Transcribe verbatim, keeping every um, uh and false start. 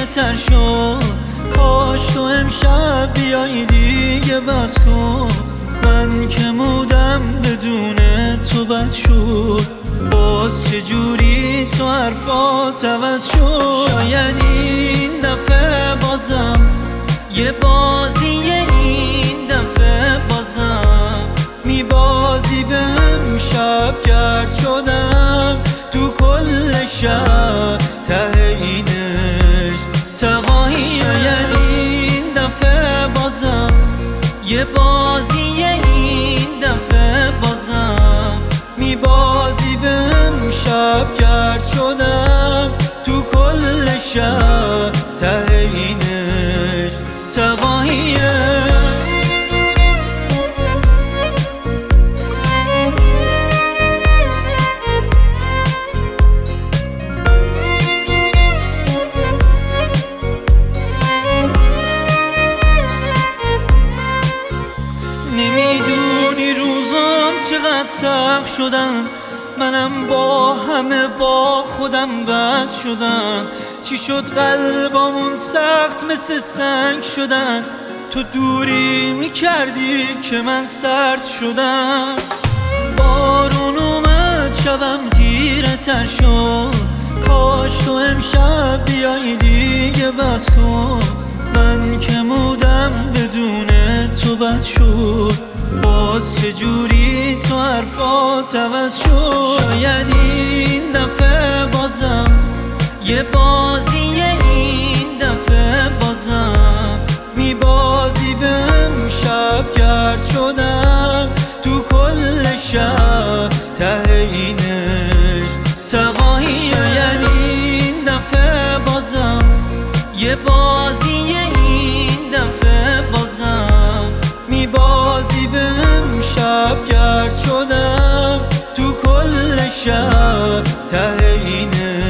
تر شد. کاش تو امشب بیای دیگه بس کن. من که مودم بدون تو بد شد. باز چجوری تو حرفات عوض شد. شاید این دفعه بازم یه بازی این دفعه بازم میبازی بهم. شب گرد شدم تو کل شب ته اینش تقاهی. شاید این دفعه بازم یه بازی این دفعه بازم میبازی بهم. شب گرد شدم تو کل شب ته اینش تقاهیه. نمیدونی روزام چقدر سخت شدم. منم با همه با خودم بد شدم. چی شد قلبامون سخت مثل سنگ شدن. تو دوری میکردی که من سرد شدم. بارون اومد شبم تیره تر شد. کاش تو امشب بیای دیگه بس کن. من که مودم بدون تو بد شد. باز چجوری تو حرفات عوض شد. شاید این دفعه بازم یه بازی این دفعه بازم میبازی بهم. شب گرد شدم تو کل شب ته اینش تقاهی. شاید این دفعه بازم یه بازی این دفعه بازم میبازی بهم. شب گرد شدم تو کل شب ته اینش